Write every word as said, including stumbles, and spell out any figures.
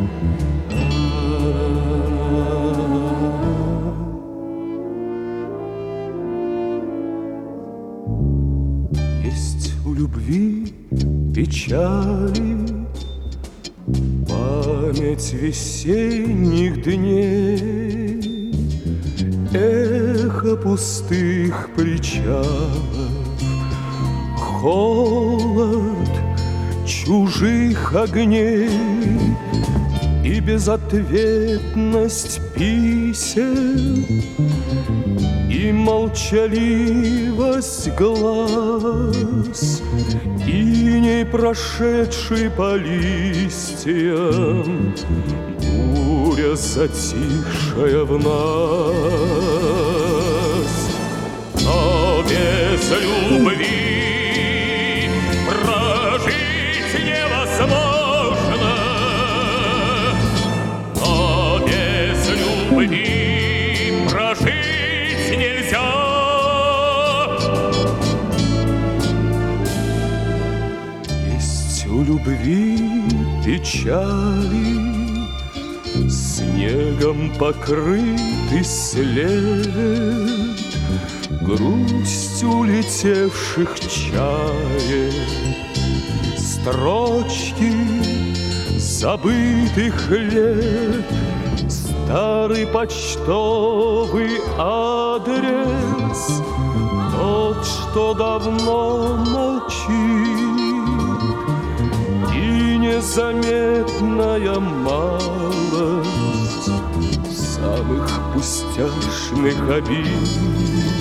Есть у любви печали, память весенних дней, эхо пустых причалов, холод чужих огней и безответность писем, и молчаливость глаз, и не прошедший по листьям буря, затихшая в нас. Но без любви прожить невозможно, но без любви прожить нельзя. Есть у любви печали, снегом покрытый след, грусть улетевших чаек, строчки забытых лет, старый почтовый адрес, тот, что давно молчит, и незаметная малость самых пустяшных обид.